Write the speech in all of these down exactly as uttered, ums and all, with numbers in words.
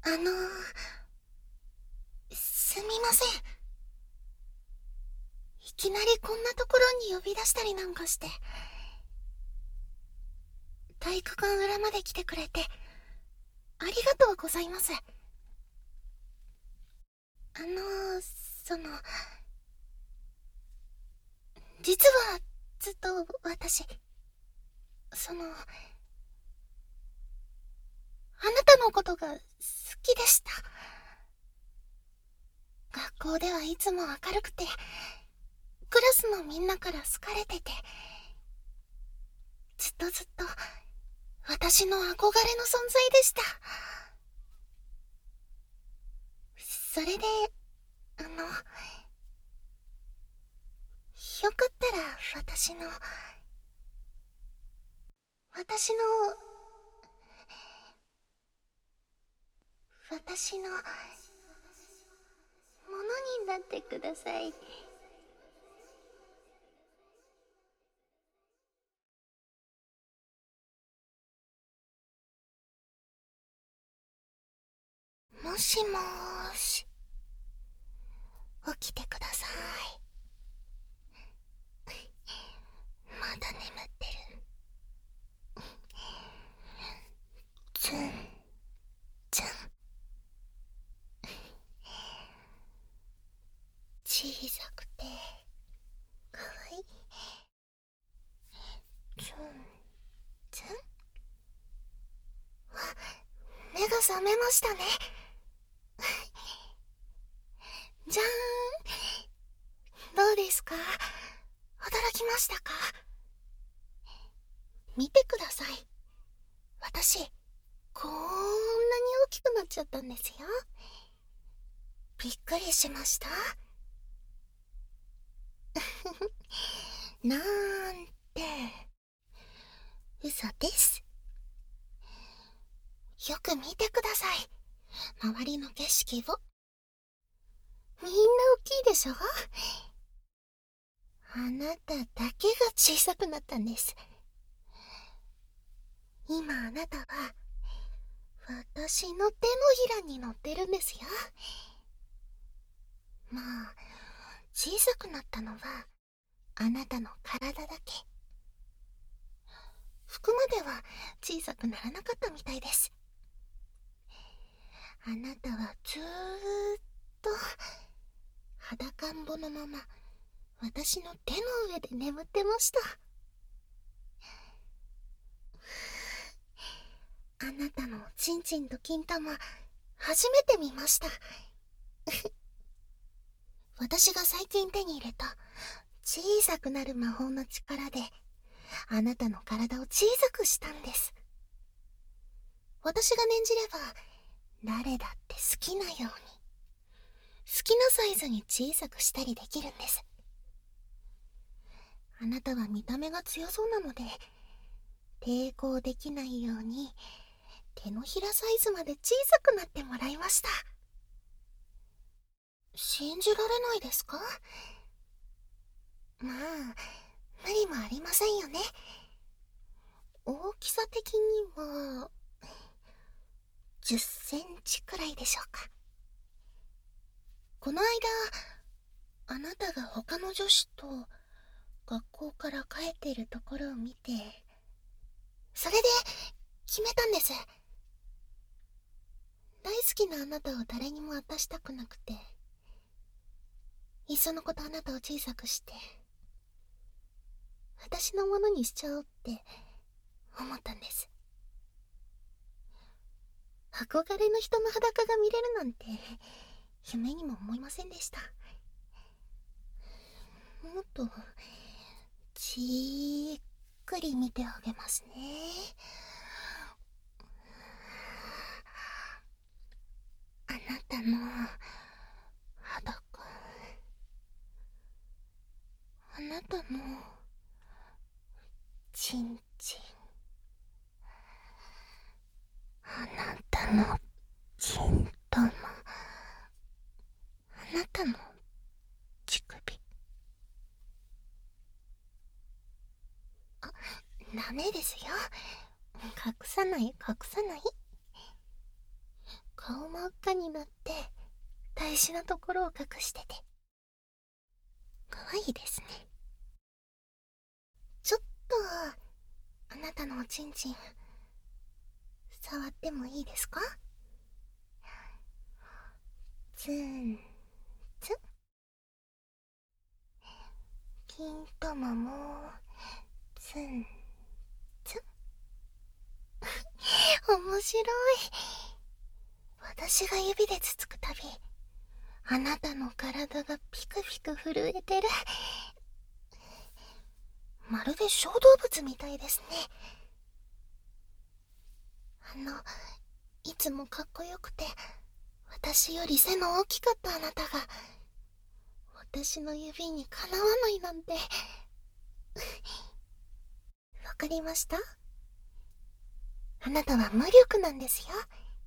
あのー、すみません。いきなりこんなところに呼び出したりなんかして。体育館裏まで来てくれて、ありがとうございます。あのー、その、実は、ずっと私、その、あなたのことが好きでした。学校ではいつも明るくて、クラスのみんなから好かれてて、ずっとずっと私の憧れの存在でした。それで、あの、よかったら私の、私の、私の、ものになってください。もしもーし、起きてください。まだ眠ってる。つんつん。小さくてかわいい。つんつん。あ、目が覚めましたね。じゃーん。どうですか？驚きましたか？見てください。私、こんなに大きくなっちゃったんですよ。びっくりしました？なんて、嘘です。よく見てください。周りの景色を。みんな大きいでしょ？あなただけが小さくなったんです。今あなたは、私の手のひらに乗ってるんですよ。まあ、小さくなったのは、あなたの体だけ。服までは小さくならなかったみたいです。あなたはずーっと裸んぼのまま私の手の上で眠ってました。あなたのチンチンと金玉初めて見ました。私が最近手に入れた小さくなる魔法の力であなたの体を小さくしたんです。私が念じれば誰だって好きなように好きなサイズに小さくしたりできるんです。あなたは見た目が強そうなので抵抗できないように手のひらサイズまで小さくなってもらいました。信じられないですか？まあ、無理もありませんよね。大きさ的にはじゅっセンチくらいでしょうか。この間あなたが他の女子と学校から帰っているところを見て、それで決めたんです。大好きなあなたを誰にも渡したくなくて、いっそのことあなたを小さくして私のものにしちゃおうって思ったんです。憧れの人の裸が見れるなんて夢にも思いませんでした。もっとじっくり見てあげますね。あなたの裸、あなたのチンチン、あなたのチンタマ、あなたの乳首。あ、ダメですよ。隠さない隠さない。 顔真っ赤になって大事なところを隠してて可愛いですね。ちょっとあなたのおちんちん触ってもいいですか？ツンツン。金玉もツンツン。面白い。私が指でつつくたびあなたの体がピクピク震えてる。まるで小動物みたいですね。あのいつもかっこよくて私より背の大きかったあなたが私の指にかなわないなんて。わかりました？あなたは無力なんですよ。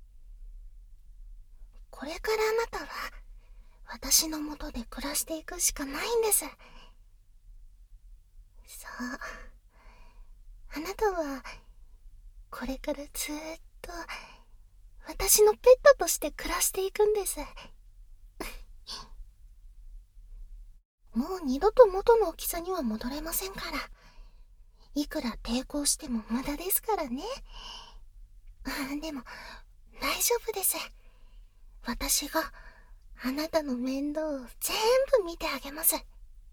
これからあなたは私のもとで暮らしていくしかないんです。そう、あなたはこれからずーっと私のペットとして暮らしていくんです。もう二度と元の大きさには戻れませんから。いくら抵抗しても無駄ですからね。でも大丈夫です。私があなたの面倒を全部見てあげます。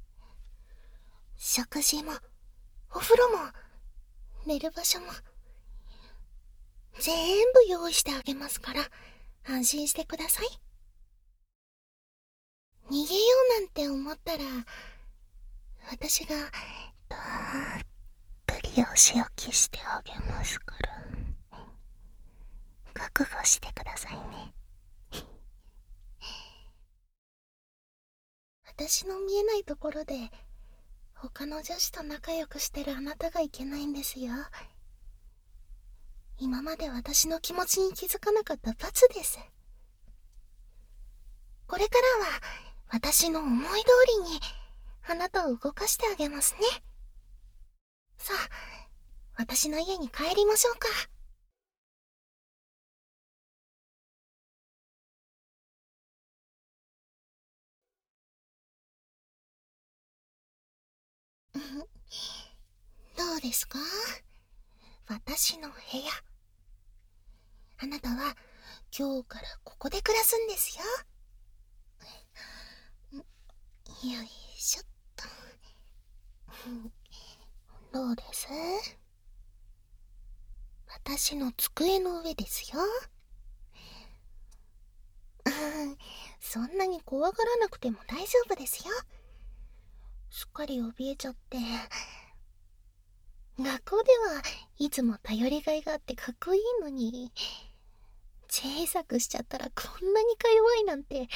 食事もお風呂も寝る場所も全部用意してあげますから安心してください。逃げようなんて思ったら私がたっぷりお仕置きしてあげますから覚悟してくださいね。私の見えないところで他の女子と仲良くしてるあなたがいけないんですよ。今まで私の気持ちに気づかなかった罰です。これからは私の思い通りにあなたを動かしてあげますね。さあ、私の家に帰りましょうか。どうですか？私の部屋。あなたは今日からここで暮らすんですよ。よいしょっと。どうです？私の机の上ですよ。そんなに怖がらなくても大丈夫ですよ。すっかり怯えちゃって。学校ではいつも頼りがいがあってかっこいいのに、小さくしちゃったらこんなにか弱いなんて。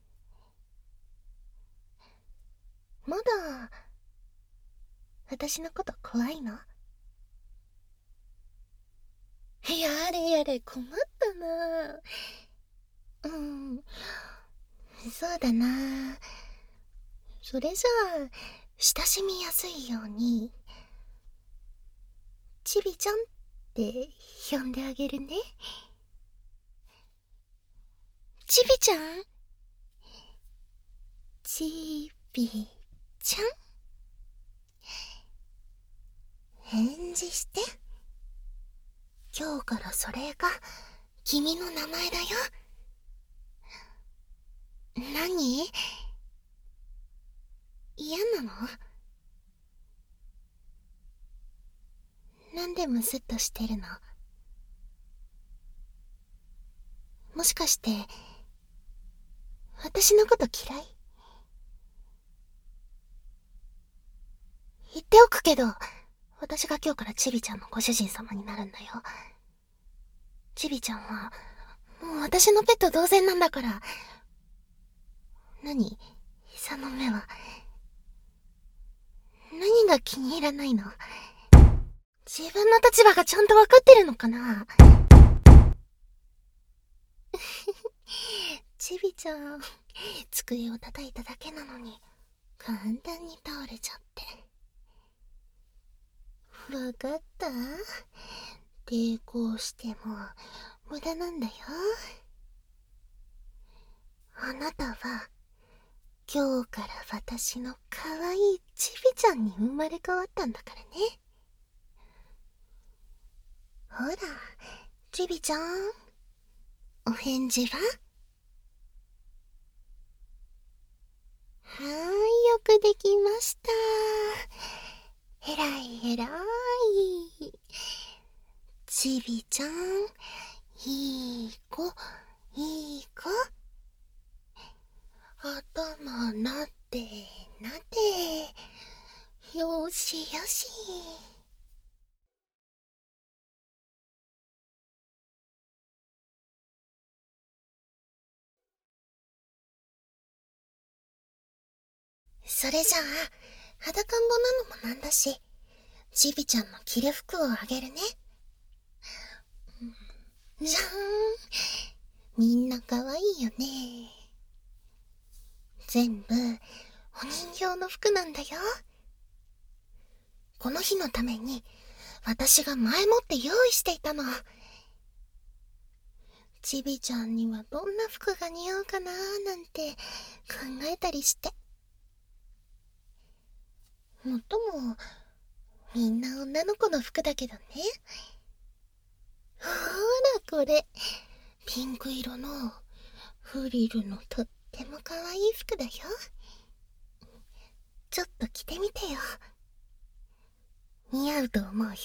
まだ私のこと怖いの？やれやれ、困ったな。うん、そうだな。それじゃあ親しみやすいようにちびちゃんって呼んであげるね。ちびちゃん、ちびちゃん、返事して。今日からそれが君の名前だよ。何？嫌なの？なんでムスッとしてるの？もしかして私のこと嫌い？言っておくけど、私が今日からちびちゃんのご主人様になるんだよ。ちびちゃんはもう私のペット同然なんだから。何？膝の目は。何が気に入らないの？自分の立場がちゃんとわかってるのかな？ちびちゃん、机を叩いただけなのに簡単に倒れちゃって。わかった？抵抗しても無駄なんだよ。 今日から私の可愛いちびちゃんに生まれ変わったんだからね。ほら、ちびちゃん、お返事は？はーい、よくできました。えらいえらい。ちびちゃん、いい子、いい子。頭なってなって。よしよし。それじゃあ、裸んぼなのもなんだし、ちびちゃんの着る服をあげるね。じゃーん。みんなかわいいよね。全部、お人形の服なんだよ。この日のために、私が前もって用意していたの。ちびちゃんにはどんな服が似合うかなーなんて考えたりして。もっとも、みんな女の子の服だけどね。ほーらこれ、ピンク色のフリルのとっても可愛い服だよ。ちょっと着てみてよ。似合うと思うよ。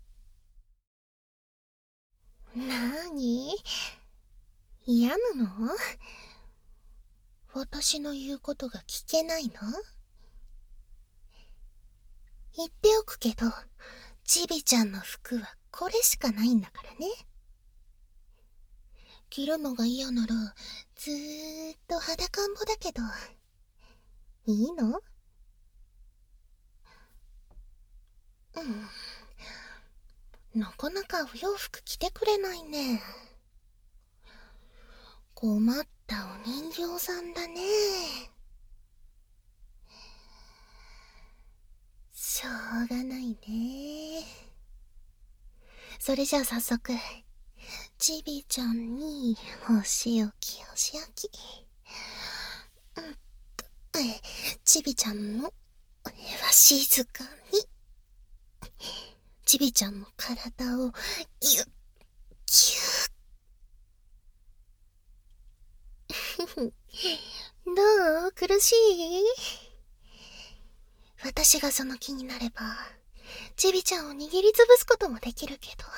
なーに？嫌なの？私の言うことが聞けないの？言っておくけど、ちびちゃんの服はこれしかないんだからね。着るのが嫌なら、ずーっと裸んぼだけど、いいの？うん。なかなかお洋服着てくれないね。困ったお人形さんだね。しょうがないね。それじゃあ早速、ちびちゃんにお仕置きお仕置き。うんと、ちびちゃんのわしづかみ。ちびちゃんの体をぎゅっぎゅっ。どう？苦しい？私がその気になれば、ちびちゃんを握りつぶすこともできるけど、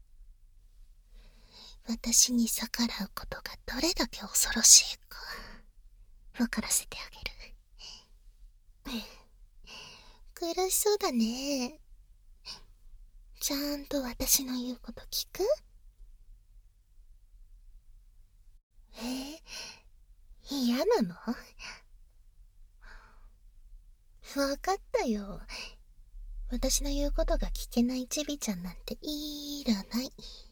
私に逆らうことがどれだけ恐ろしいか、わからせてあげる。苦しそうだね。ちゃんと私の言うこと聞く？え？嫌なの？わかったよ。私の言うことが聞けないちびちゃんなんていらない。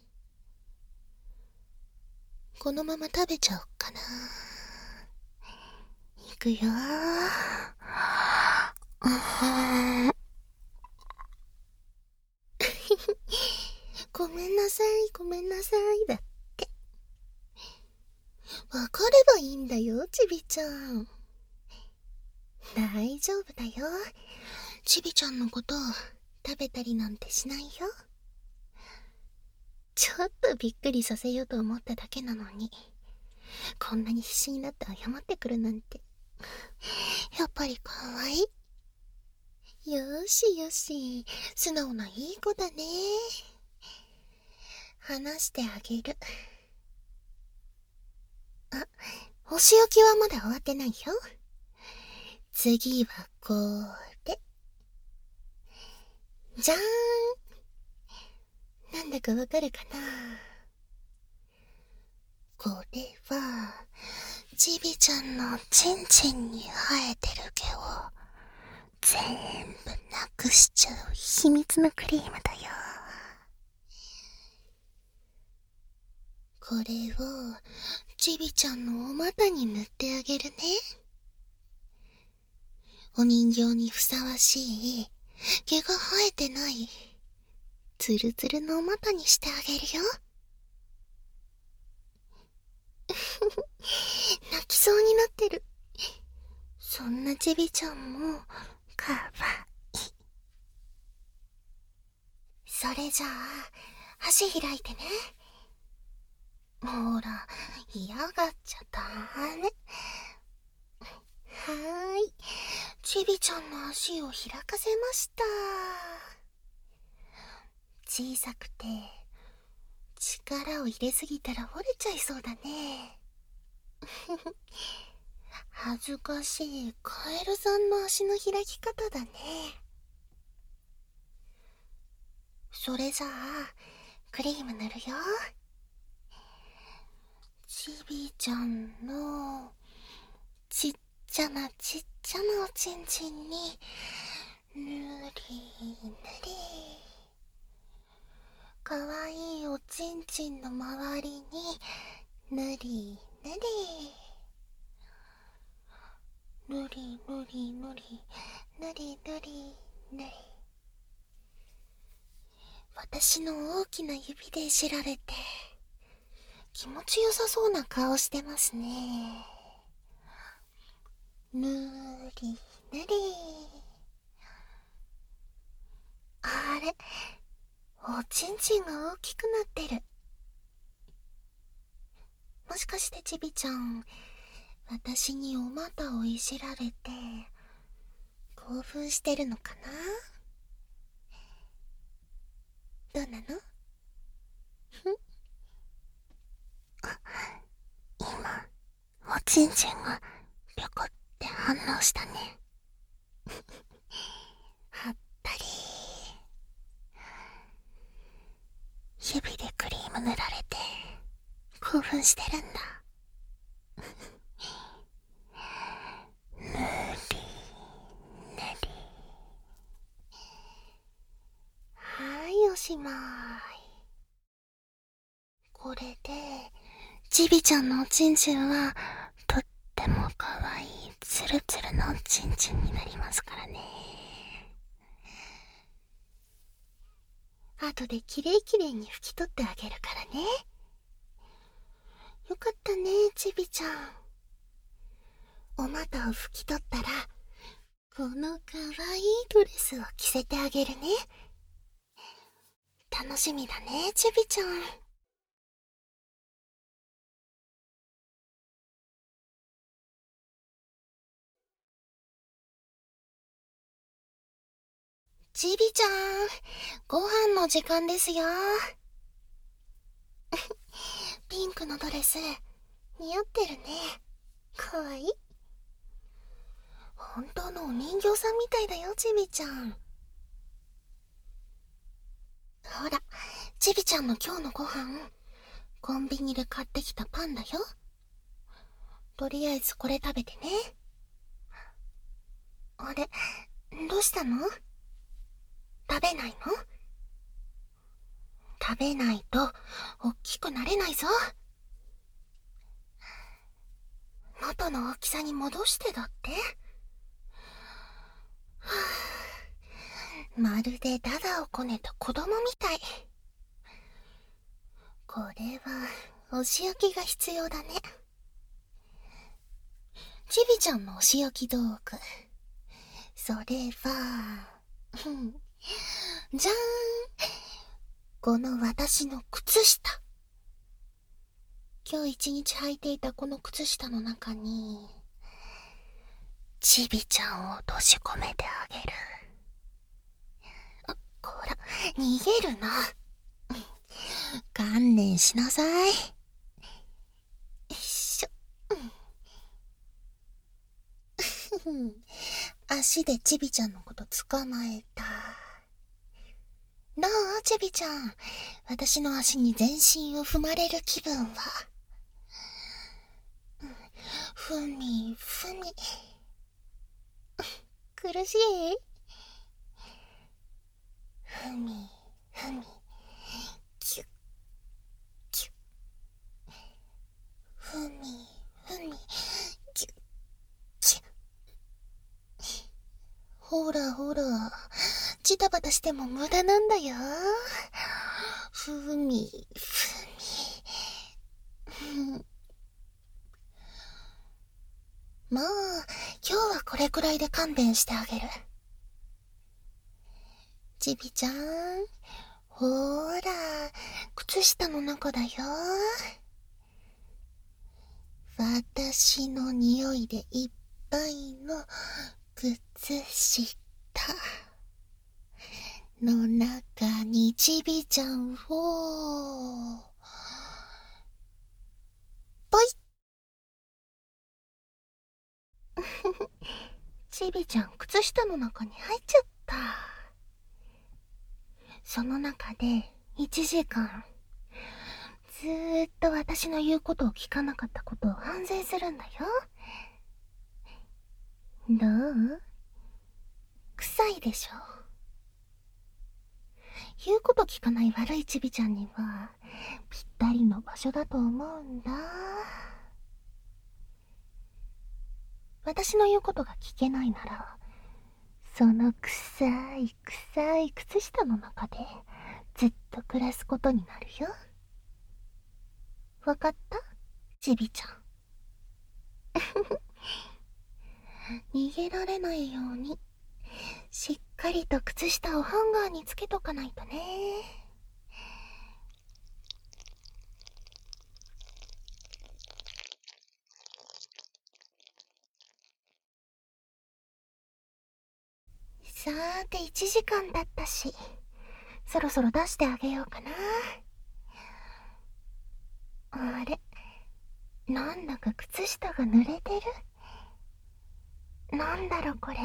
このまま食べちゃおっかな。いくよー。ごめんなさい、ごめんなさい、だって。わかればいいんだよ、ちびちゃん。大丈夫だよ。ちびちゃんのこと食べたりなんてしないよ。ちょっとびっくりさせようと思っただけなのに、こんなに必死になって謝ってくるなんて、やっぱりかわいい。よしよし、素直ないい子だね。話してあげる。あ、お仕置きはまだ終わってないよ。次はこれ。じゃーん。なんだかわかるかな？これは、ちびちゃんのちんちんに生えてる毛を全部なくしちゃう秘密のクリームだよ。これをちびちゃんのお股に塗ってあげるね。お人形にふさわしい毛が生えてないツルツルのお股にしてあげるよ。泣きそうになってる。 そんなちびちゃんもかわいい。それじゃあ足開いてね。ほら、嫌がっちゃダメ。はーい、ちびちゃんの足を開かせました。小さくて力を入れすぎたら折れちゃいそうだね。恥ずかしいカエルさんの足の開き方だね。それじゃあクリーム塗るよ。ちびちゃんのちっちゃなちっちゃなおちんちんにぬりぬり。かわいいおちんちんの周りにぬりぬりぬりぬりぬりぬりぬりぬり。私の大きな指でいじられて気持ちよさそうな顔してますね。ぬりぬり。あれ、おちんちんが大きくなってる。もしかしてちびちゃん、私にお股をいじられて興奮してるのかな？どうなの？今おちんちんがぴょこって反応したね。はったり。指でクリーム塗られて興奮してるんだ。ぬりぬり。はい、おしまい。これでちびちゃんのおちんちんはとってもかわいいツルツルのおちんちんになりますからね。後できれいきれいに拭き取ってあげるからね。よかったね、ちびちゃん。お股を拭き取ったらこのかわいいドレスを着せてあげるね。楽しみだね、ちびちゃん。ちびちゃん、ご飯の時間ですよ。ピンクのドレス似合ってるね。かわいい。本当のお人形さんみたいだよ、ちびちゃん。ほら、ちびちゃんの今日のご飯、コンビニで買ってきたパンだよ。とりあえずこれ食べてね。あれ、どうしたの？食べないの？食べないと大きくなれないぞ。元の大きさに戻してだって。はあ、まるでダダをこねた子供みたい。これはお仕置きが必要だね。ちびちゃんのお仕置き道具、それはじゃーん、この私の靴下。今日一日履いていたこの靴下の中にちびちゃんを閉じ込めてあげる。あ、こら、逃げるな。観念しなさい。よいしょ。足でちびちゃんのこと捕まえた。どう、ちびちゃん。私の足に全身を踏まれる気分は。ふみふみ。苦しい？ふみふみ。キュッキュッ。ふみふみ。キュッキュッ。ほらほら、ジタバタしても無駄なんだよ。ふみふみ。まあ、 今日はこれくらいで勘弁してあげる。ちびちゃん、ほーら、靴下の中だよ。私の匂いでいっぱいの靴下の中にちびちゃんを、ぽいちびちゃん靴下の中に入っちゃった。その中でいちじかん、ずーっと私の言うことを聞かなかったことを反省するんだよ。どう？臭いでしょ。言うこと聞かない悪いちびちゃんにはぴったりの場所だと思うんだ。私の言うことが聞けないなら、その臭い臭い靴下の中でずっと暮らすことになるよ。わかった？ちびちゃん。逃げられないようにしっかりと靴下をハンガーにつけとかないとね。さーていちじかん経ったし、そろそろ出してあげようかな。あれ、なんだか靴下が濡れてる。なんだろこれ。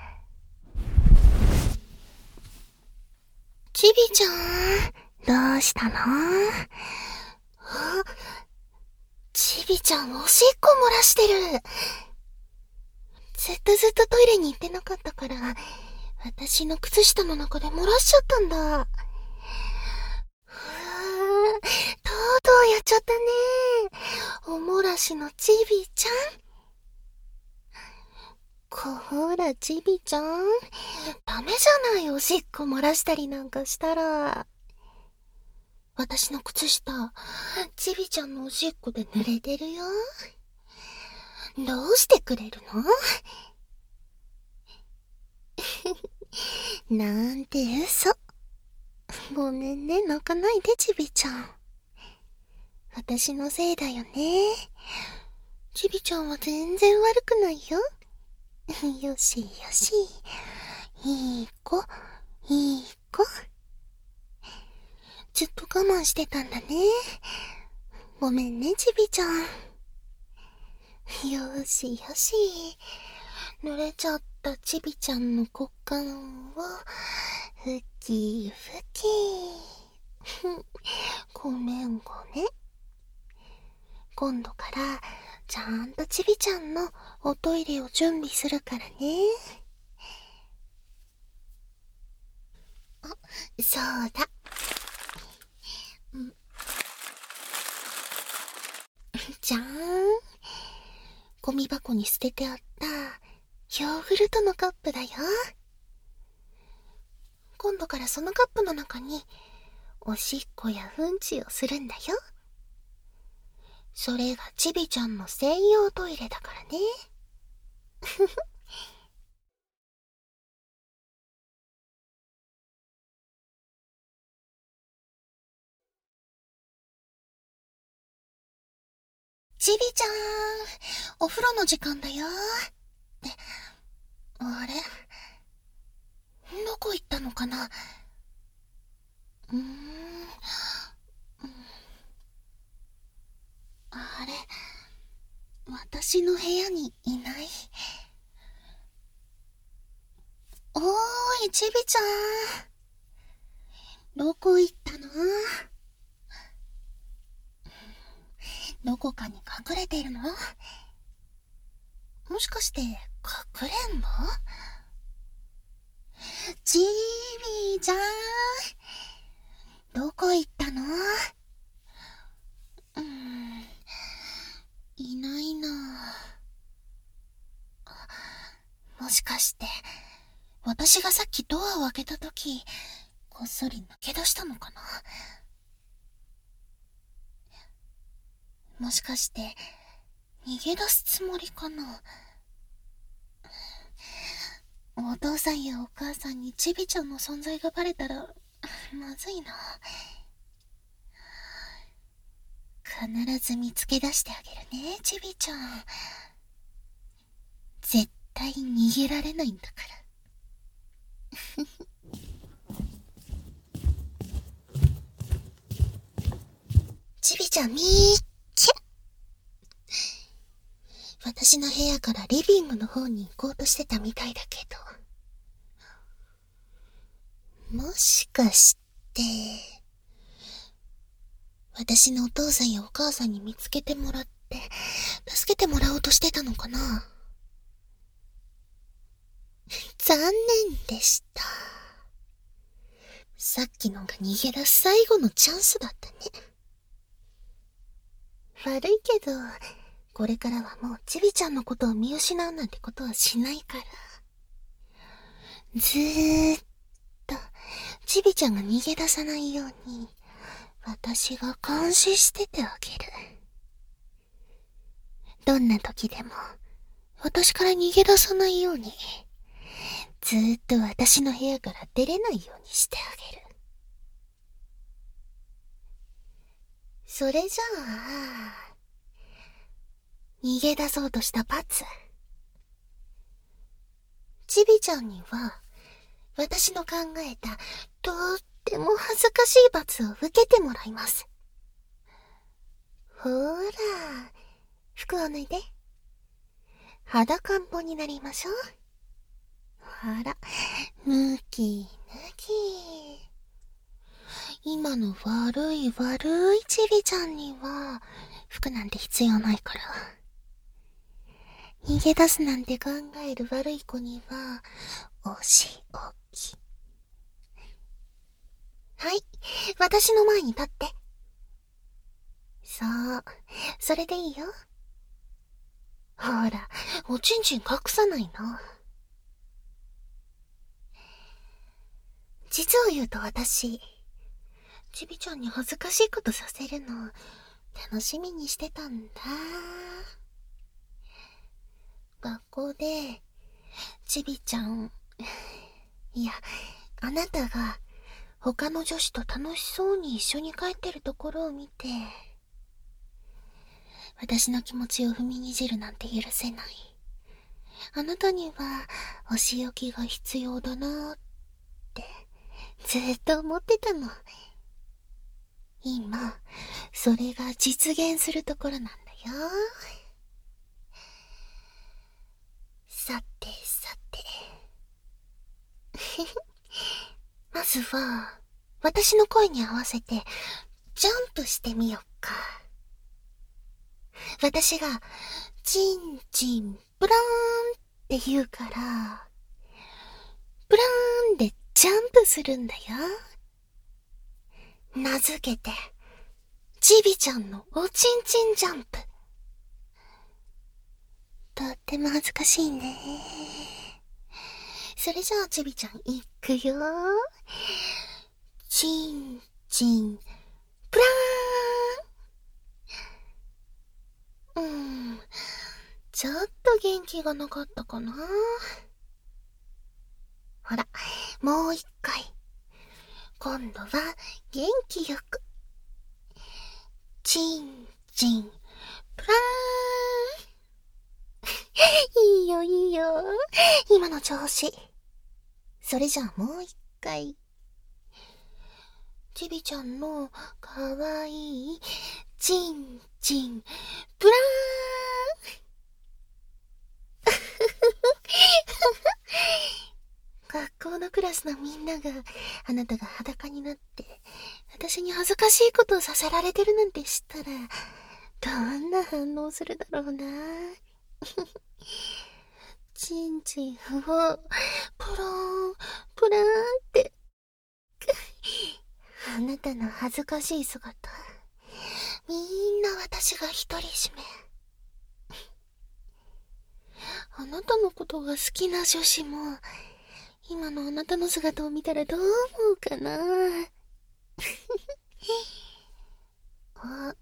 ちびちゃん、どうしたの？あ、ちびちゃんおしっこ漏らしてる。ずっとずっとトイレに行ってなかったから、私の靴下の中で漏らしちゃったんだ。うわー、とうとうやっちゃったね。お漏らしのちびちゃん。こーらちびちゃん、ダメじゃない、おしっこ漏らしたりなんかしたら。私の靴下、ちびちゃんのおしっこで濡れてるよ。どうしてくれるの？なんて嘘。ごめんね、泣かないでちびちゃん。私のせいだよね。ちびちゃんは全然悪くないよ。よしよし。いい子、いい子。ずっと我慢してたんだね。ごめんね、ちびちゃん。よしよし。濡れちゃったちびちゃんの股間を、ふきふき。ごめんごめん。今度から、ちゃんとちびちゃんのおトイレを準備するからね。あ、そうだ。じゃーん。ゴミ箱に捨ててあったヨーグルトのカップだよ。今度からそのカップの中におしっこやうんちをするんだよ。それがちびちゃんの専用トイレだからね。ちびちゃん、お風呂の時間だよ。え、あれ？どこ行ったのかな？うーん。あれ？私の部屋にいない？おーい、ちびちゃん。どこ行ったの？どこかに隠れているの？もしかして隠れんの？ちびちゃん、どこ行ったの？うーん、いないな。もしかして私がさっきドアを開けたとき、こっそり抜け出したのかな？もしかして逃げ出すつもりかな？ お父さんやお母さんにちびちゃんの存在がバレたらまずいな。必ず見つけ出してあげるね、ちびちゃん。絶対逃げられないんだから。ちびちゃんみーっけ。私の部屋からリビングの方に行こうとしてたみたいだけど、もしかして、私のお父さんやお母さんに見つけてもらって、助けてもらおうとしてたのかな。残念でした。さっきのが逃げ出す最後のチャンスだったね。悪いけど、これからはもうちびちゃんのことを見失うなんてことはしないから。ずーっと、ちびちゃんが逃げ出さないように、私が監視しててあげる。どんな時でも、私から逃げ出さないように、ずーっと私の部屋から出れないようにしてあげる。それじゃあ、逃げ出そうとした罰。ちびちゃんには、私の考えた、とっても恥ずかしい罰を受けてもらいます。ほーら、服を脱いで。裸んぼになりましょう。あら、ぬきぬき。今の悪い悪いちびちゃんには、服なんて必要ないから。逃げ出すなんて考える悪い子には、お仕置き。はい、私の前に立って。そう、それでいいよ。ほら、おちんちん隠さないの。実を言うと私、ちびちゃんに恥ずかしいことさせるの、楽しみにしてたんだ。学校で、ちびちゃん、いや、あなたが他の女子と楽しそうに一緒に帰ってるところを見て、私の気持ちを踏みにじるなんて許せない。あなたにはお仕置きが必要だなって、ずっと思ってたの。今、それが実現するところなんだよ。さてさて。まずは、私の声に合わせて、ジャンプしてみよっか。私が、チンチン、ブラーンって言うから、ブラーンでジャンプするんだよ。名付けて、ちびちゃんのおちんちんジャンプ。とっても恥ずかしいね。それじゃあちびちゃんいくよ。ちんちん、ブラーン。うーん、ちょっと元気がなかったかな。ほら、もう一回。今度は元気よく。ちんちん、ブラーン。いいよいいよ。今の調子。それじゃあもう一回。ちびちゃんのかわいいちんちん、ブラーン。学校のクラスのみんながあなたが裸になって私に恥ずかしいことをさせられてるなんて知ったらどんな反応するだろうな。ちんちんをプローンプラーンってあなたの恥ずかしい姿みんな私が独り占め。あなたのことが好きな女子も今のあなたの姿を見たらどう思うかな。あ、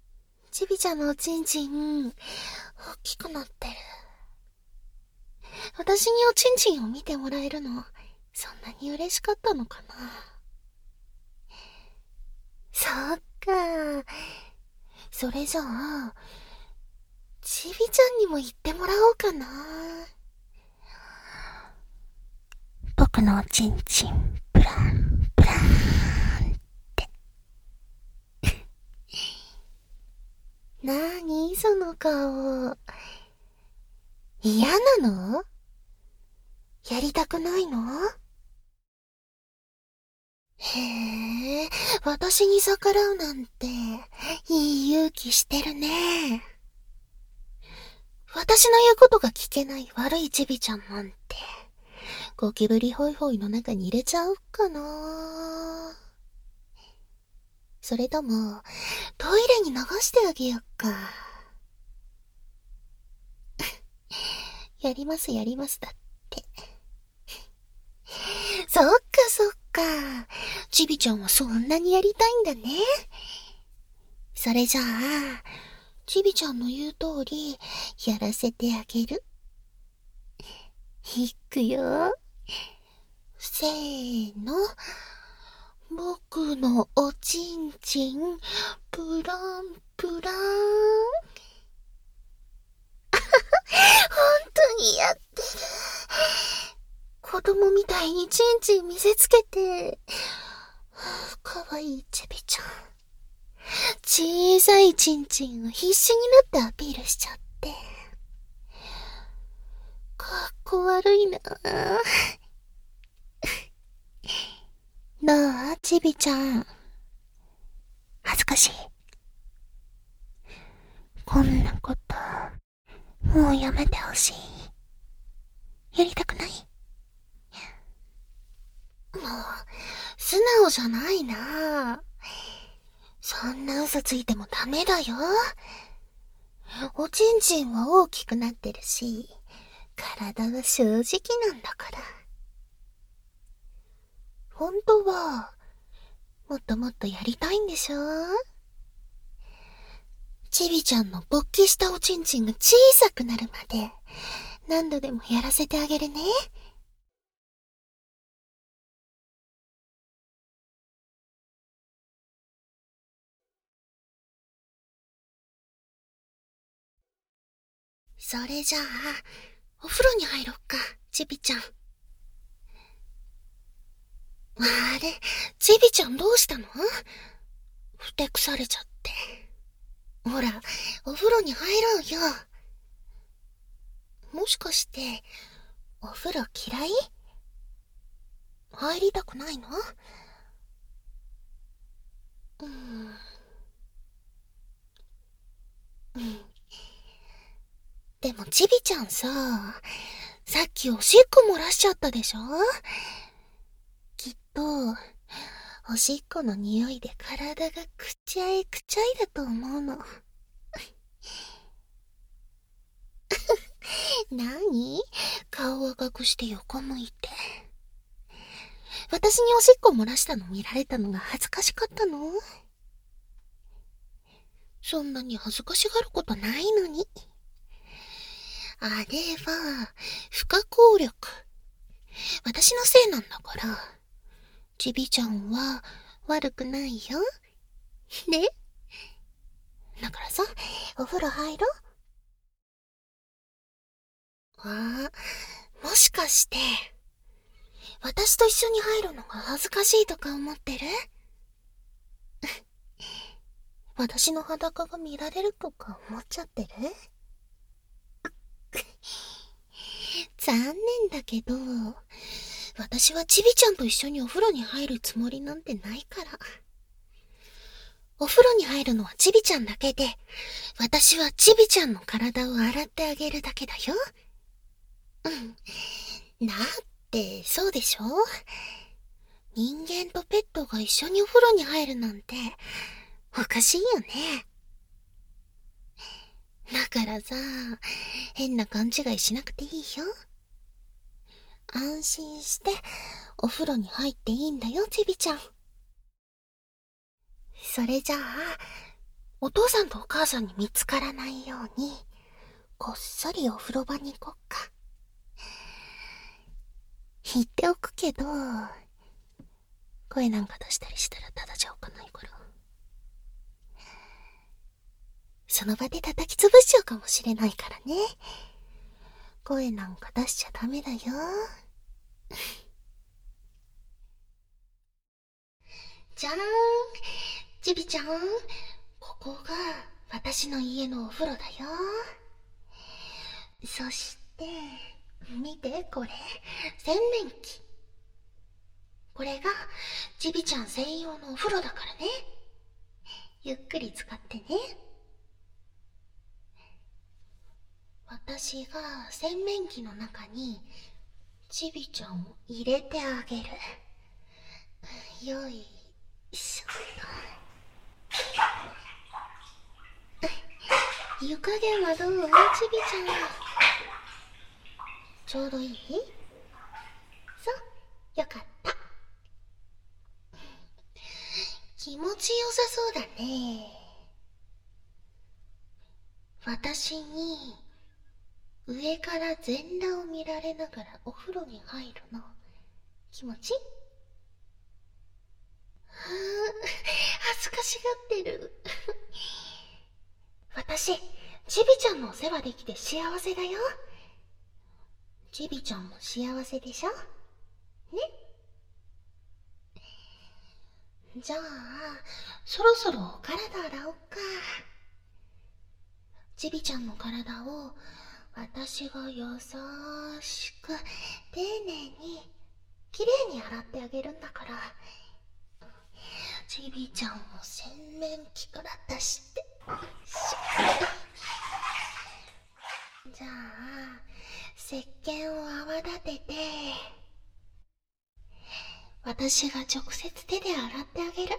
ちびちゃんのおちんちん大きくなってる。 私におちんちんを見てもらえるの、そんなに嬉しかったのかな。そっか。それじゃあ、ちびちゃんにも言ってもらおうかな。僕のおちんちん、ブラン、ブランって。なーにその顔。嫌なの？やりたくないの？へえ、私に逆らうなんて、いい勇気してるね。私の言うことが聞けない悪いちびちゃんなんて、ゴキブリホイホイの中に入れちゃおうかな。それとも、トイレに流してあげよっか。やりますやりますだって。そっかそっか。ちびちゃんはそんなにやりたいんだね。それじゃあ、ちびちゃんの言う通り、やらせてあげる。いくよ。せーの。僕のおちんちん、プランプラン。本当にやってる。子供みたいにちんちん見せつけて。かわいいちびちゃん。小さいちんちんを必死になってアピールしちゃって。かっこ悪いな。どう？ちびちゃん。恥ずかしい？こんなこと、もうやめてほしい。やりたくない？もう、素直じゃないな。そんな嘘ついてもダメだよ。おちんちんは大きくなってるし、体は正直なんだから。本当は、もっともっとやりたいんでしょ？ちびちゃんの勃起したおちんちんが小さくなるまで、何度でもやらせてあげるね。それじゃあ、お風呂に入ろっか、ちびちゃん。あれ、ちびちゃんどうしたの？ふてくされちゃって。ほら、お風呂に入ろうよ。もしかして、お風呂嫌い？入りたくないの？うーん。うん。でもちびちゃんさ、さっきおしっこ漏らしちゃったでしょ？きっと、おしっこの匂いで体がくちゃいくちゃいだと思うの。なに？顔を赤くして横向いて。私におしっこ漏らしたの見られたのが恥ずかしかったの？そんなに恥ずかしがることないのに。あれは、不可抗力。私のせいなんだから。ちびちゃんは悪くないよ。ね？だからさ、お風呂入ろう。ああ、もしかして、私と一緒に入るのが恥ずかしいとか思ってる？私の裸が見られるとか思っちゃってる？残念だけど、私はちびちゃんと一緒にお風呂に入るつもりなんてないから。お風呂に入るのはちびちゃんだけで、私はちびちゃんの体を洗ってあげるだけだよ。うん。だって、そうでしょ？人間とペットが一緒にお風呂に入るなんて、おかしいよね。だからさ、変な勘違いしなくていいよ。安心して、お風呂に入っていいんだよ、ちびちゃん。それじゃあ、お父さんとお母さんに見つからないように、こっそりお風呂場に行こっか。 言っておくけど、声なんか出したりしたらただじゃおかないから。その場で叩き潰しちゃうかもしれないからね。声なんか出しちゃダメだよ。じゃーん、ちびちゃん、ここが私の家のお風呂だよ。そして、見てこれ、洗面器。これがちびちゃん専用のお風呂だからね。ゆっくり使ってね。私が洗面器の中にちびちゃんを入れてあげる。よいしょ。湯加減はどう？ちびちゃん。ちょうどいい？そう、よかった。気持ちよさそうだね。私に上から全裸を見られながらお風呂に入るの気持ちいい？はぁ、恥ずかしがってる。私、ちびちゃんのお世話できて幸せだよ。ちびちゃんも幸せでしょ？ね？じゃあ、そろそろお体洗おうか。ちびちゃんの体を私が優しく丁寧にきれいに洗ってあげるんだから。ちびちゃんを洗面器から出してじゃあ石鹸を泡立てて私が直接手で洗ってあげる。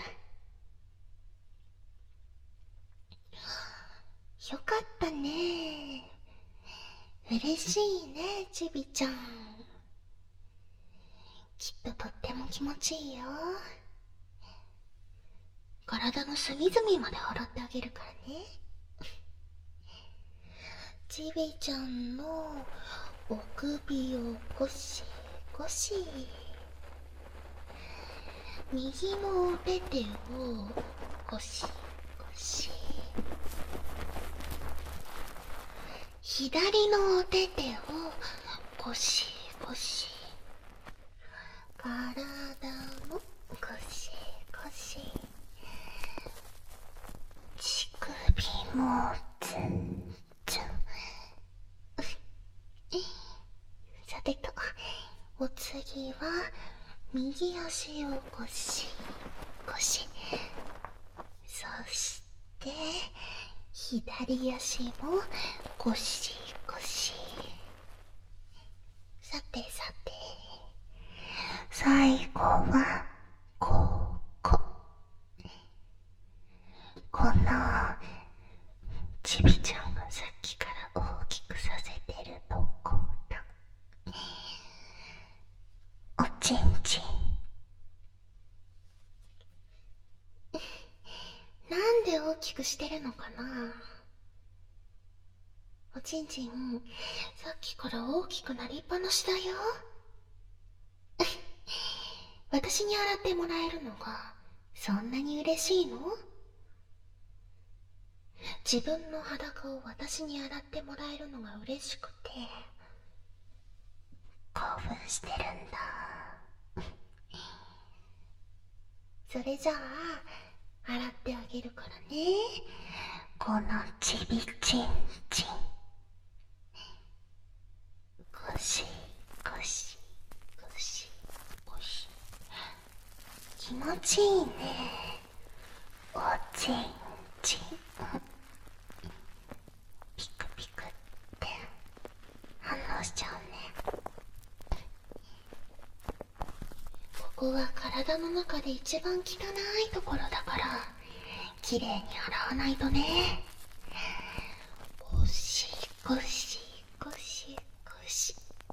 よかったね。嬉しいね、ちびちゃん。きっととっても気持ちいいよ。体の隅々まで洗ってあげるからね。ちびちゃんのお首をゴシゴシ、右のお手手をゴシゴシ、左のお手手をゴシゴシ、体もゴシゴシ、乳首もツンツン。さてと、お次は右足をゴシゴシ、そして左足もゴシゴシ。さてさて、最後はここ。このちびちゃんがさっきから大きくさせてるところ、おちんちん。なんで大きくしてるのかな。おちんちん、さっきから大きくなりっぱなしだよ。私に洗ってもらえるのがそんなに嬉しいの？自分の裸を私に洗ってもらえるのが嬉しくて興奮してるんだ。それじゃあ洗ってあげるからね。このちびちんちん、ゴシゴシゴシゴシ。気持ちいいね、おちんちん。ピクピクって反応しちゃうね。ここは体の中で一番汚いところだからきれいに洗わないとね。ゴシゴシゴシゴシ。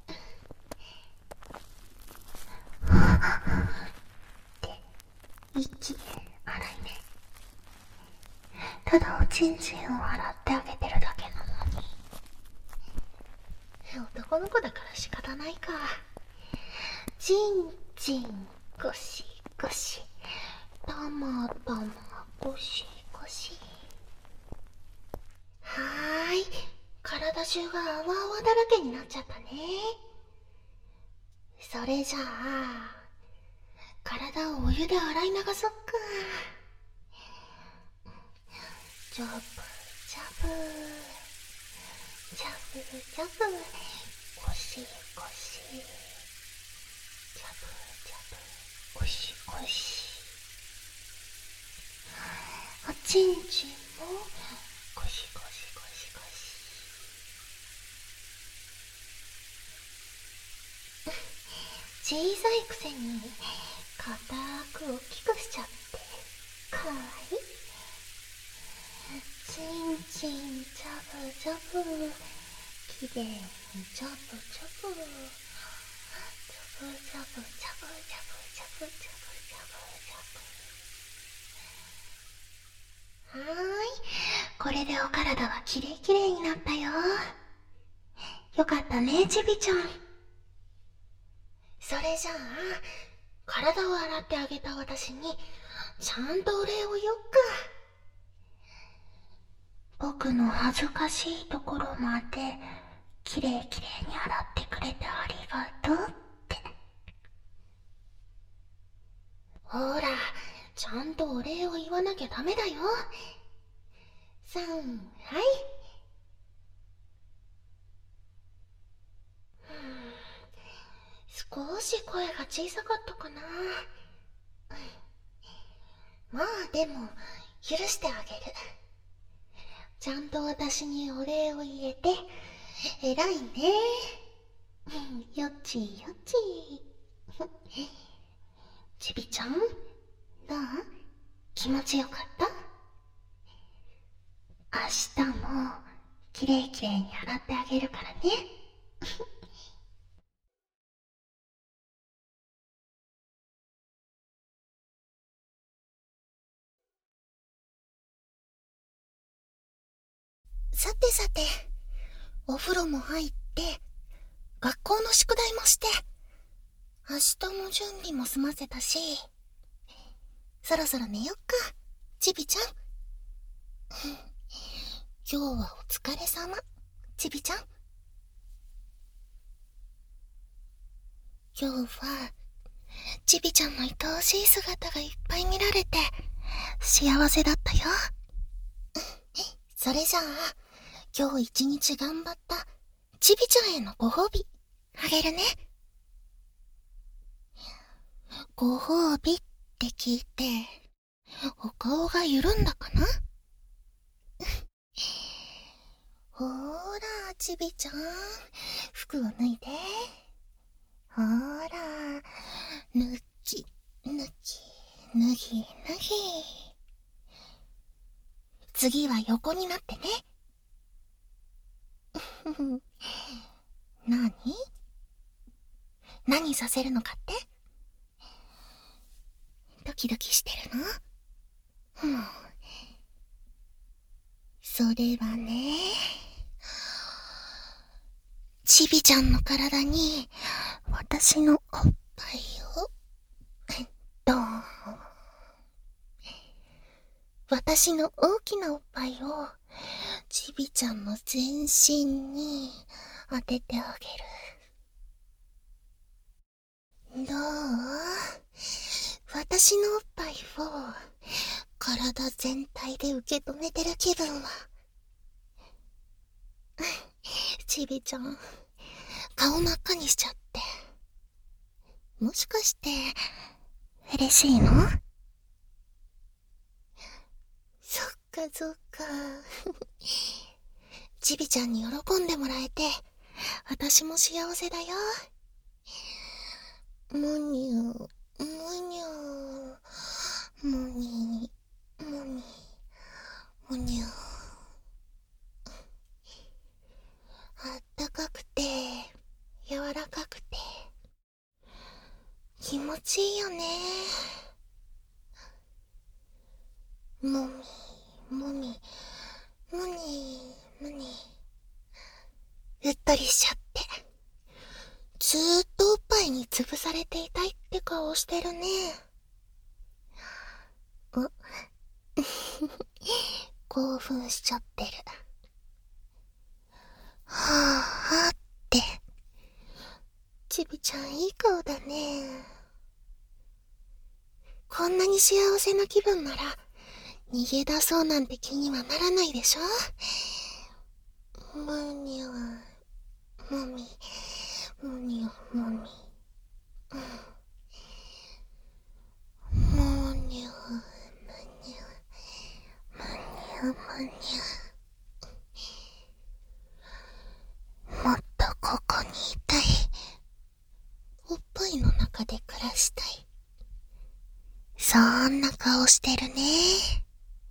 って息荒いね。ただおちんちんを洗ってあげてるだけなのに。男の子だから仕方ないか。 ちんちんゴシゴシ、たまたまゴシゴシ。はーい、体中が泡泡だらけになっちゃったね。それじゃあ体をお湯で洗い流そっか。ジャブジャブジャブジャブ、ゴシゴシ、ジャブジャブ、ゴシゴシ。おちんちんもゴシゴシゴシゴシ。小さいくせに硬く大きくしちゃってかわいい。ちんちんジャブジャブ、きれいにジャブジャブ、ジャブジャブジャブジャブジャブジャブジャブジャブ。はーい、これでお体はきれいきれいになったよ。よかったね、ちびちゃん。それじゃあ体を洗ってあげた私にちゃんとお礼を言おっか。僕の恥ずかしいところまできれいきれいに洗ってくれてありがとうって。ほら、ちゃんとお礼を言わなきゃダメだよ。さん、はい。少し声が小さかったかな。まあでも許してあげる。ちゃんと私にお礼を言えて偉いね。よちよち。ちびちゃん、どう？気持ちよかった？明日もきれいきれいに洗ってあげるからね。さてさて、お風呂も入って、学校の宿題もして、明日の準備も済ませたし、そろそろ寝よっか、ちびちゃん。今日はお疲れ様、ちびちゃん。今日は、ちびちゃんの愛おしい姿がいっぱい見られて、幸せだったよ。それじゃあ、今日一日頑張ったちびちゃんへのご褒美あげるね。ご褒美って聞いてお顔が緩んだかな。ほーらちびちゃん、服を脱いで。ほーら、脱ぎ脱ぎ脱ぎ脱ぎ。次は横になってね。なに？何させるのかって？ドキドキしてるの？もう、それはね、ちびちゃんの体に私のおっぱいをドーン。私の大きなおっぱいをちびちゃんの全身に当ててあげる。どう？私のおっぱいを体全体で受け止めてる気分は？ちびちゃん、顔真っ赤にしちゃって。もしかして嬉しいの？そっかそっか。ちびちゃんに喜んでもらえて私も幸せだよ。むにゅむにゅむにむにむにゅ。あったかくて柔らかくて気持ちいいよね。もみもみむにむに、うっとりしちゃってずずーっとおっぱいに潰されていたいって顔してるね。う興奮しちゃってる。はぁはぁって。ちびちゃんいい顔だね。こんなに幸せな気分なら逃げ出そうなんて気にはならないでしょ。むにゅもみむにゅもみ、うん、むにゅむにゅむにゅむにゅ、もっとここにいたい。おっぱいの中で暮らしたい。そんな顔してるね。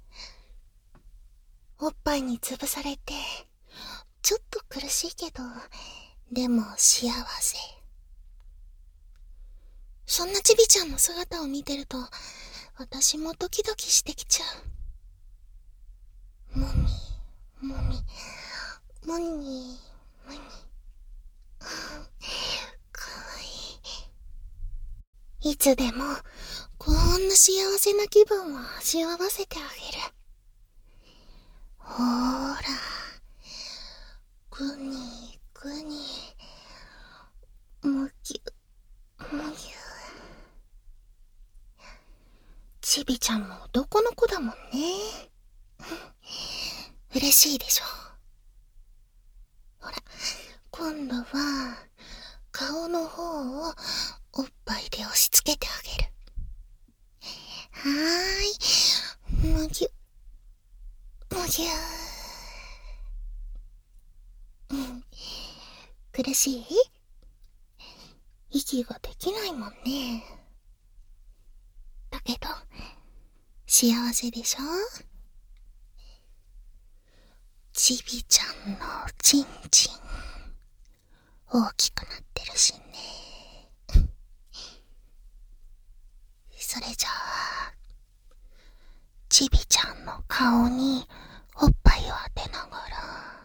おっぱいに潰されてちょっと苦しいけど、でも幸せ。そんなちびちゃんの姿を見てると私もドキドキしてきちゃう。もみもみもにもにかわいい。いつでもこんな幸せな気分を味わわせてあげる。ほーら、ぐにぐに、むぎゅむぎゅ。ちびちゃんも男の子だもんね。嬉しいでしょ。ほら、今度は顔の方をおっぱいで押し付けてあげる。はーい、むぎゅむぎゅー。うん、苦しい？息ができないもんね。だけど幸せでしょ。ちびちゃんのちんちん大きくなってるしね。それじゃあちびちゃんの顔におっぱいを当てながら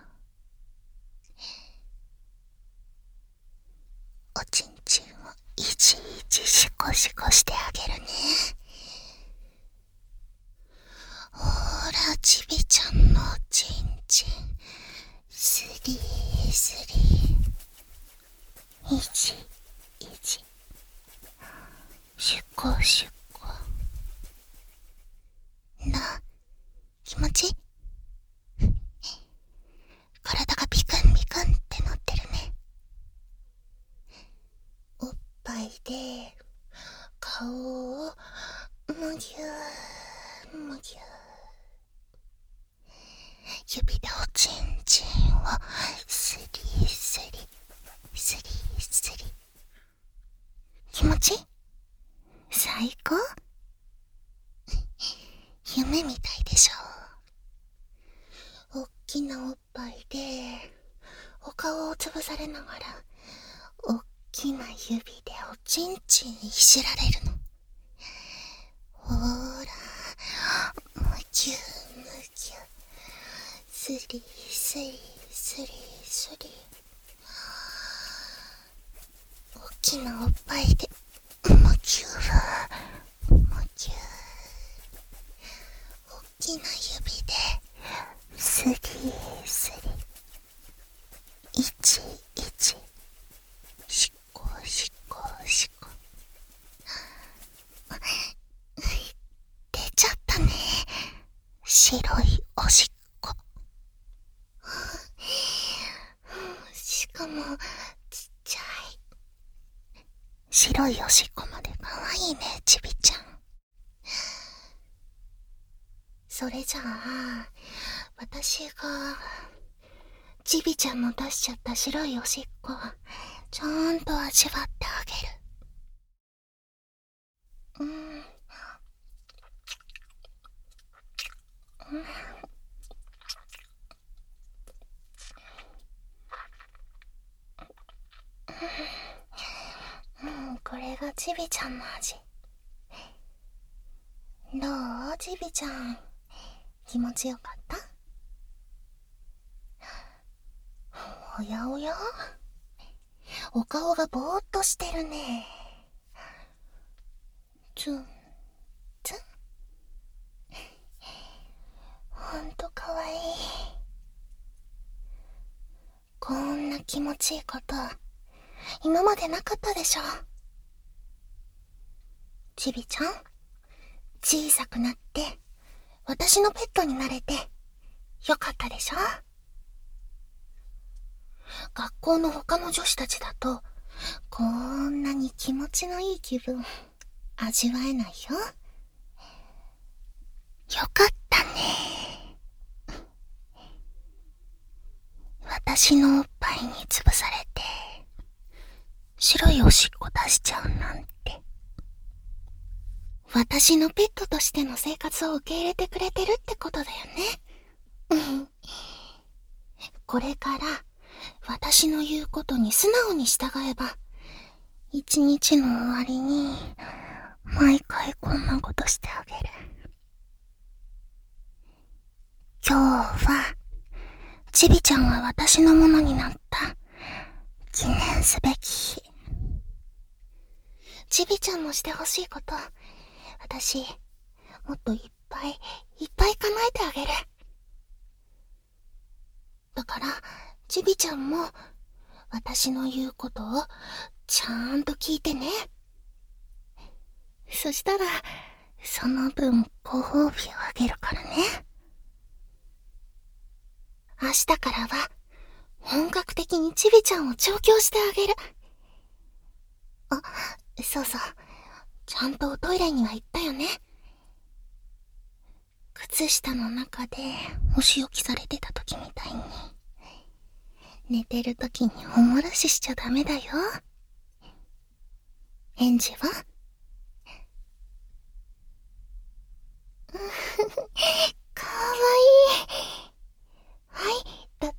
おちんちんをいちいちシコシコしてあげるね。ほら、ちびちゃんのちんちんスリースリー、いちいちシコシコ。な、気持ちいい？体がビクンビクンってなってるね。おっぱいで顔をむぎゅーむぎゅー、指でおちんちんをスリースリースリースリー。気持ちいい？最高？夢みたいでしょ。おっきなおっぱいでお顔を潰されながらおっきな指でおちんちんいじられるの。ほーら、むぎゅむぎゅ、スリースリースリースリー。おっきなおっぱいでむぎゅむぎゅ、おっきな指でスリースリー、いちいちシコシコシコ。出ちゃったね、白いおしっこ。しかもちっちゃい白いおしっこまでかわいいね、ちびちゃん。それじゃあ私がちびちゃんの出しちゃった白いおしっこちゃんと味わってあげる。うん、うんうん、これがちびちゃんの味。どう？ちびちゃん気持ちよかった？おやおや、 お顔がぼーっとしてるね。ツン、ツン。ほんとかわいい。こんな気持ちいいこと、今までなかったでしょ。ちびちゃん、小さくなって、私のペットになれて、よかったでしょ。学校の他の女子たちだと、こんなに気持ちのいい気分、味わえないよ。よかったね。私のおっぱいに潰されて、白いおしっこ出しちゃうなんて。私のペットとしての生活を受け入れてくれてるってことだよね。これから私の言うことに素直に従えば、一日の終わりに毎回こんなことしてあげる。今日はちびちゃんが私のものになった記念すべき日。ちびちゃんのしてほしいこと、私もっといっぱいいっぱい叶えてあげる。だからちびちゃんも私の言うことをちゃんと聞いてね。そしたらその分ご褒美をあげるからね。明日からは本格的にちびちゃんを調教してあげる。あ、そうそう、ちゃんとおトイレには行ったよね。靴下の中でお仕置きされてた時みたいに、寝てる時におもらししちゃダメだよ。返事は？かわいい。はい、だって。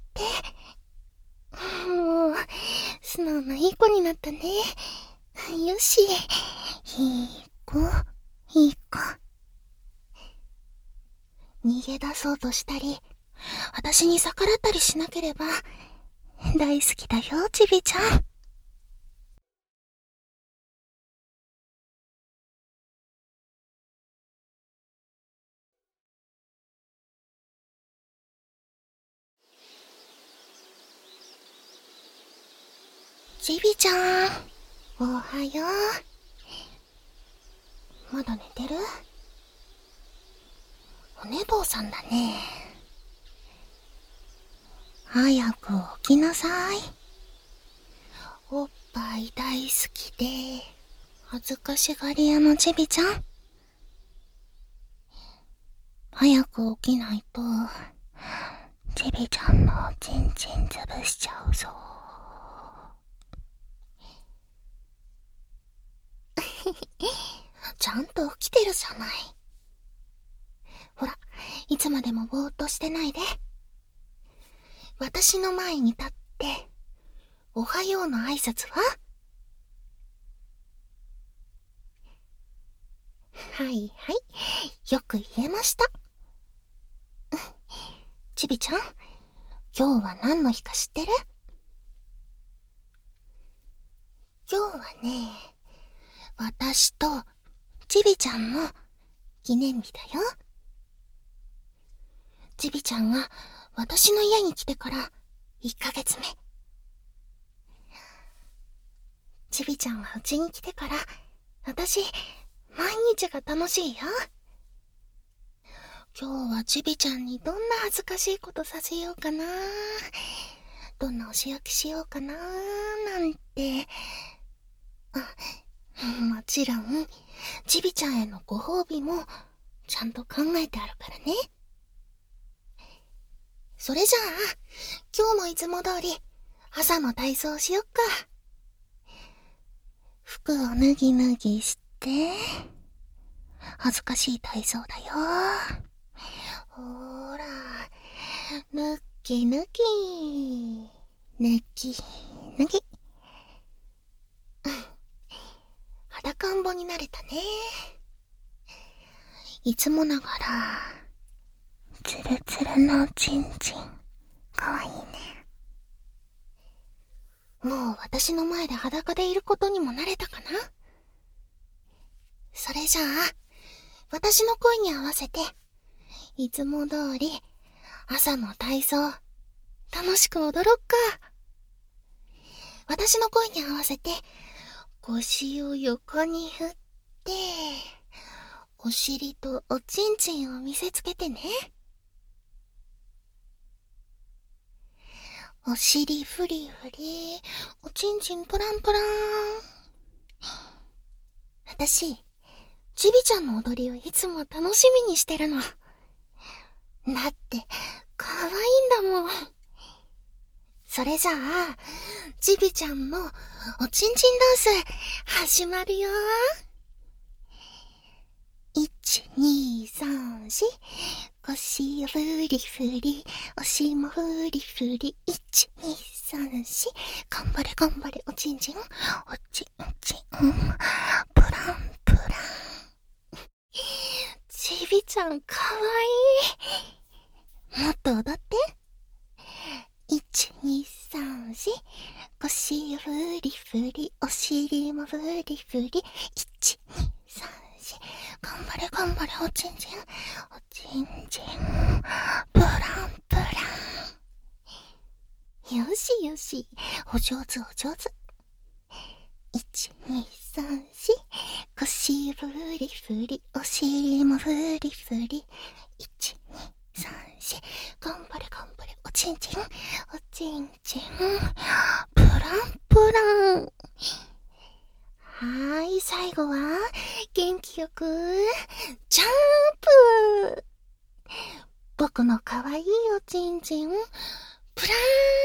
もう、素直ないい子になったね。よし。いい子、いい子。逃げ出そうとしたり、私に逆らったりしなければ、大好きだよ、ちびちゃん。ちびちゃん、おはよう。まだ寝てる？お寝坊さんだね。早く起きなさい。おっぱい大好きで恥ずかしがり屋のちびちゃん。早く起きないとちびちゃんのちんちん潰しちゃうぞ。ちゃんと起きてるじゃない。ほら、いつまでもぼーっとしてないで。私の前に立って、おはようの挨拶は？はいはい、よく言えました。ちびちゃん、今日は何の日か知ってる？今日はね、私とちびちゃんの記念日だよ。ちびちゃんが私の家に来てからいっかげつめ。ちびちゃんがうちに来てから私毎日が楽しいよ。今日はちびちゃんにどんな恥ずかしいことさせようかな、どんなお仕置きしようかななんて。あ、もちろんちびちゃんへのご褒美もちゃんと考えてあるからね。それじゃあ今日もいつも通り朝の体操しよっか。服を脱ぎ脱ぎして、恥ずかしい体操だよ。ほーら、脱ぎ脱ぎ、脱ぎ脱ぎ。裸んぼになれたね。いつもながらツルツルのチンチン、かわいいね。 もう私の前で裸でいることにも慣れたかな？それじゃあ、私の声に合わせて、いつも通り、朝の体操、楽しく踊ろっか。私の声に合わせて、腰を横に振って、お尻とおちんちんを見せつけてね。お尻フリフリ、おちんちんプランプラン。私、ちびちゃんの踊りをいつも楽しみにしてるの。だって、可愛いんだもん。それじゃあ、ちびちゃんのおちんちんダンス、始まるよ。いち、に、さん、し、腰をフリフリ、おしもフリフリ、いち、に、さん、し、頑張れ頑張れ、おちんちん、おちんちん、プランプラン。ちびちゃんかわいい。もっと踊って。いち、に、さん、し、腰をフリフリ、お尻もフリフリ、いち、に、さん、し、頑張れ頑張れ、おちんちん、おちんちん、プランプラン。よしよし、お上手お上手。いち、に、さん、し、腰をフリフリ、お尻もフリフリ、いち、に、さん、し、頑張れ頑張れ、おちんちん、おちんちん、プランプラン。はーい、最後は、元気よく、ジャンプ。僕のかわいいおちんちん、プラ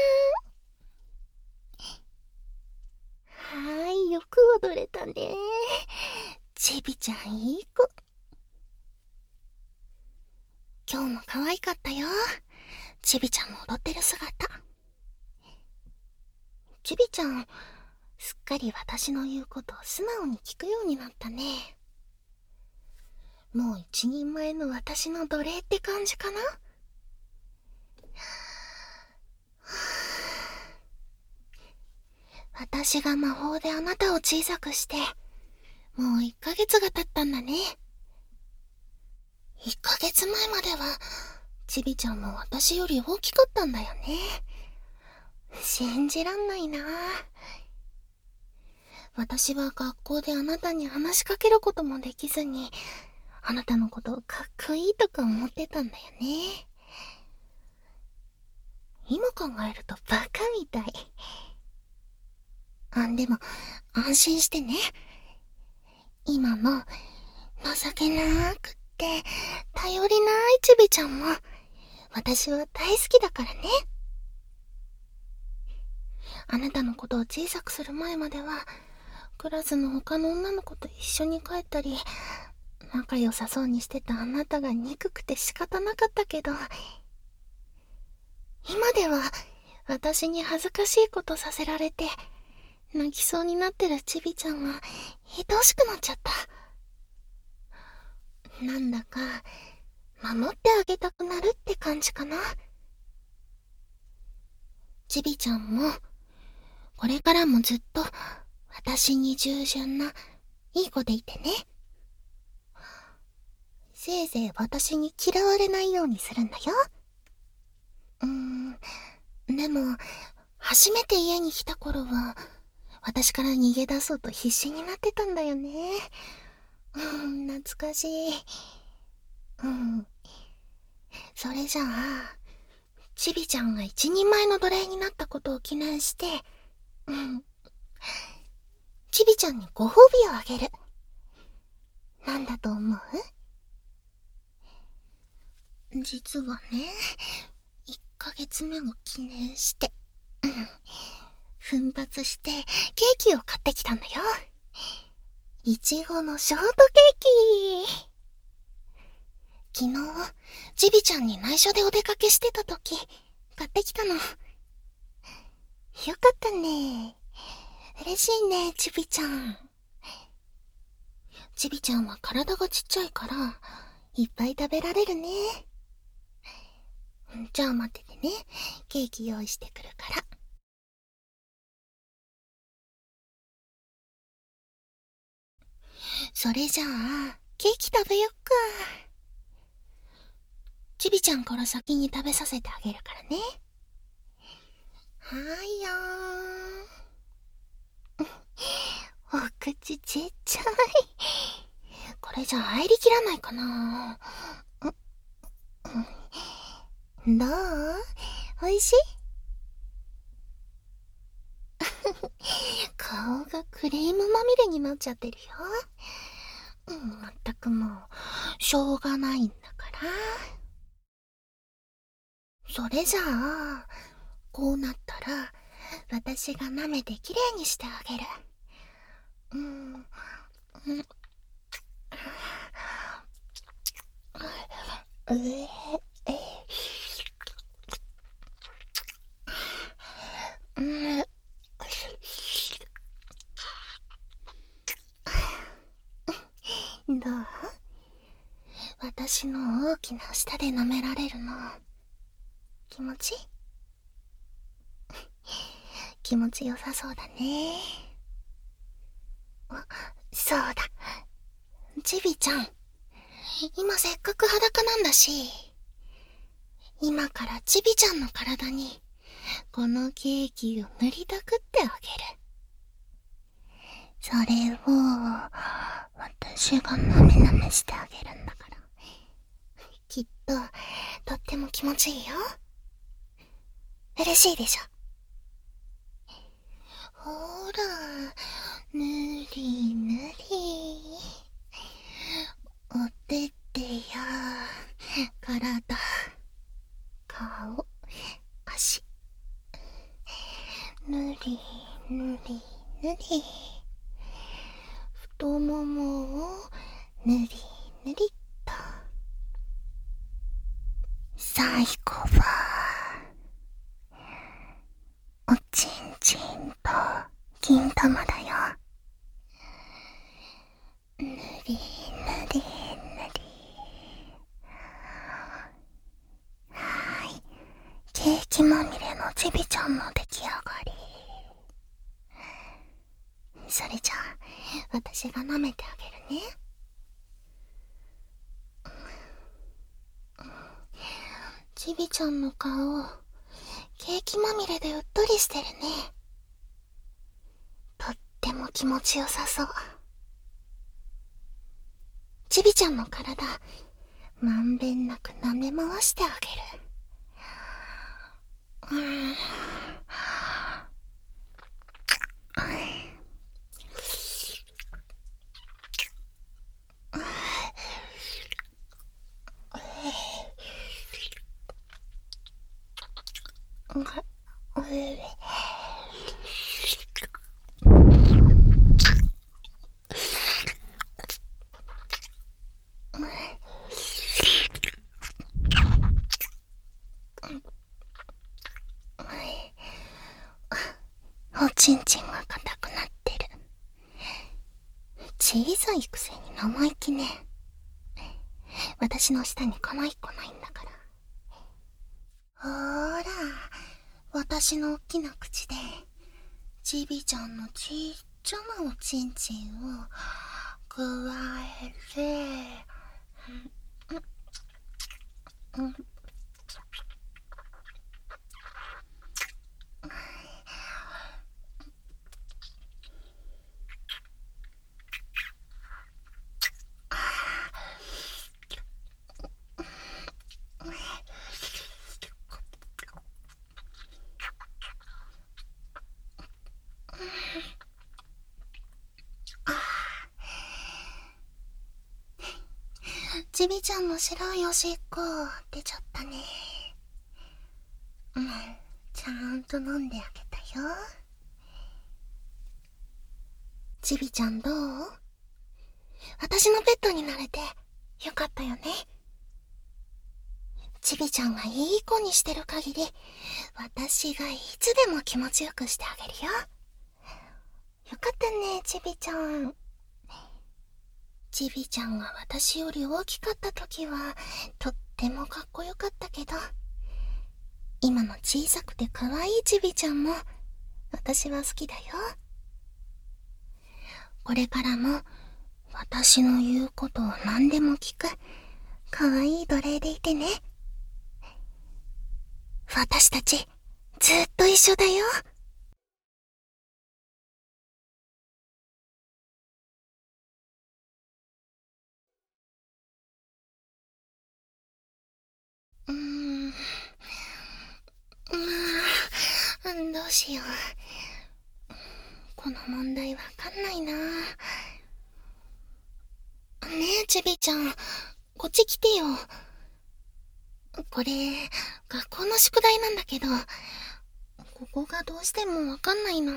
ン。はーい、よく踊れたね。ちびちゃんいい子。今日も可愛かったよ。ちびちゃんの踊ってる姿。ちびちゃん、すっかり私の言うことを素直に聞くようになったね。もう一人前の私の奴隷って感じかな。私が魔法であなたを小さくして、もういっかげつが経ったんだね。いっかげつまえまでは、ちびちゃんも私より大きかったんだよね。信じらんないな。私は学校であなたに話しかけることもできずに、あなたのことをかっこいいとか思ってたんだよね。今考えるとバカみたい。あ、でも、安心してね。今も、情けなくって、頼りないちびちゃんも、私は大好きだからね。あなたのことを小さくする前までは、クラスの他の女の子と一緒に帰ったり、仲良さそうにしてたあなたが憎くて仕方なかったけど、今では私に恥ずかしいことさせられて、泣きそうになってるちびちゃんが愛おしくなっちゃった。なんだか、守ってあげたくなるって感じかな。ちびちゃんも、これからもずっと私に従順ないい子でいてね。せいぜい私に嫌われないようにするんだよ。うーん、でも、初めて家に来た頃は、私から逃げ出そうと必死になってたんだよね。うん、懐かしい。うん。それじゃあ、ちびちゃんが一人前の奴隷になったことを記念して、うん。ちびちゃんにご褒美をあげる。なんだと思う？実はね、いっかげつめを記念して、うん。奮発してケーキを買ってきたんだよ。いちごのショートケーキ。昨日、ちびちゃんに内緒でお出かけしてたとき、買ってきたの。よかったね。嬉しいね、ちびちゃん。ちびちゃんは体がちっちゃいから、いっぱい食べられるね。じゃあ待っててね。ケーキ用意してくるから。 それじゃあ、ケーキ食べよっか。ちびちゃんから先に食べさせてあげるからね。はーいよー。お口ちっちゃい。これじゃ入りきらないかな。どう？おいしい？顔がクリームまみれになっちゃってるよ。うん、まったくもう、しょうがないんだから。それじゃあ、こうなったら、私が舐めてきれいにしてあげる。うん、うん、うえ、え、うん、どう？私の大きな舌で舐められるの、気持ちいい？気持ちよさそうだね。あ、そうだ。ちびちゃん、今せっかく裸なんだし、今からちびちゃんの体に、このケーキを塗りたくってあげる。それを、私がなめなめしてあげるんだから。きっと、とっても気持ちいいよ。嬉しいでしょ。ほら、ぬりぬり。おててや、体、顔、足。ぬりぬりぬり。太ももをぬりぬりっと。最後は、おちんちんと金玉だよ。ぬりぬりぬり。はい、ケーキまみれのちびちゃんの出来上がり。それじゃあ、私が舐めてあげるね。ちびちゃんの顔、ケーキまみれでうっとりしてるね。とっても気持ちよさそう。ちびちゃんの体、まんべんなく舐め回してあげる。うーん。おちんちんが硬くなってる。小さいくせに生意気ね。私の下に可愛い子ないんだから。ほーら、私の大きな口で、ちびちゃんのちっちゃなおちんちんを、くわえて、うん、うん、ちびちゃんの白いおしっこ出ちゃったね。うん、ちゃんと飲んであげたよ。ちびちゃんどう？私のペットになれてよかったよね。ちびちゃんがいい子にしてる限り、私がいつでも気持ちよくしてあげるよ。よかったね、ちびちゃん。ちびちゃんが私より大きかった時は、とってもかっこよかったけど、今の小さくて可愛いちびちゃんも、私は好きだよ。これからも、 私の言うことを何でも聞くかわいい奴隷でいてね。私たちずっと一緒だよ。うーん、うーん、どうしよう。この問題わかんないな。ねえ、ちびちゃん、こっち来てよ。これ、学校の宿題なんだけど、ここがどうしてもわかんないの。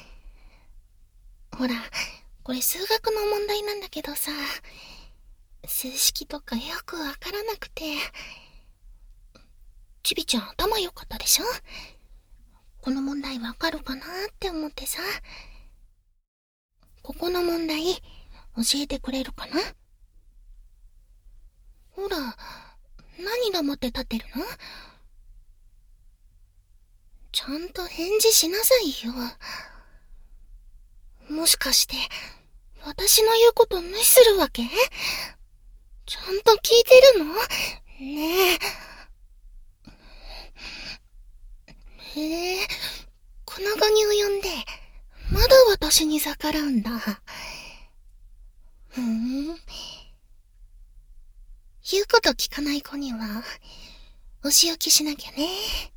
ほら、これ数学の問題なんだけどさ、数式とかよくわからなくて。ちびちゃん頭良かったでしょ？この問題わかるかなって思ってさ。ここの問題、教えてくれるかな？ほら、何黙って立ってるの？ちゃんと返事しなさいよ。もしかして、私の言うこと無視するわけ？ちゃんと聞いてるの？ねえ。へえ、この期に及んで、まだ私に逆らうんだ。ふーん。言うこと聞かない子には、お仕置きしなきゃね。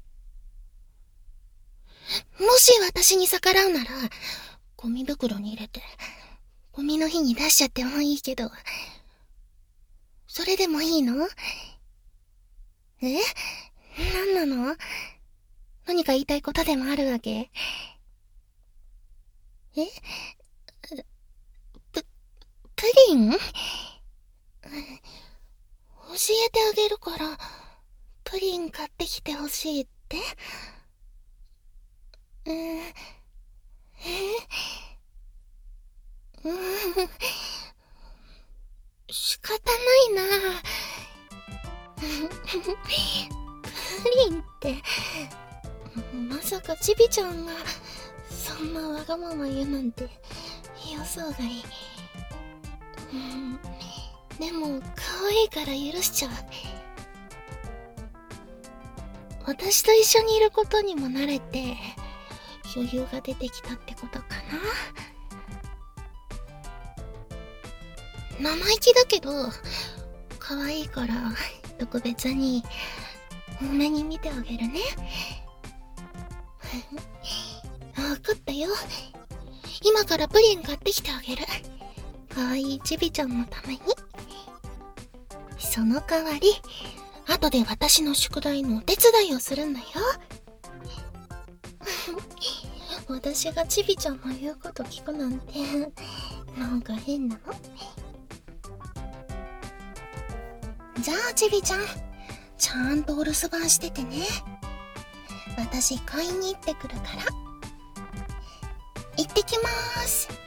もし私に逆らうなら、ゴミ袋に入れて、ゴミの日に出しちゃってもいいけど、それでもいいの？え？何なの？何か言いたいことでもあるわけ？え？プ、プリン？教えてあげるから、プリン買ってきてほしいって？うーん、え？うーん、仕方ないな。プリンって、まさかちびちゃんがそんなわがまま言うなんて予想外。うん、でも可愛いから許しちゃう。私と一緒にいることにも慣れて余裕が出てきたってことかな。生意気だけど可愛いから特別に多めに見てあげるね。わかったよ。今からプリン買ってきてあげる。かわいいちびちゃんのために。その代わり、後で私の宿題のお手伝いをするんだよ。私がちびちゃんの言うこと聞くなんて、なんか変なの。じゃあちびちゃん、ちゃんとお留守番しててね。私買いに行ってくるから。行ってきまーす。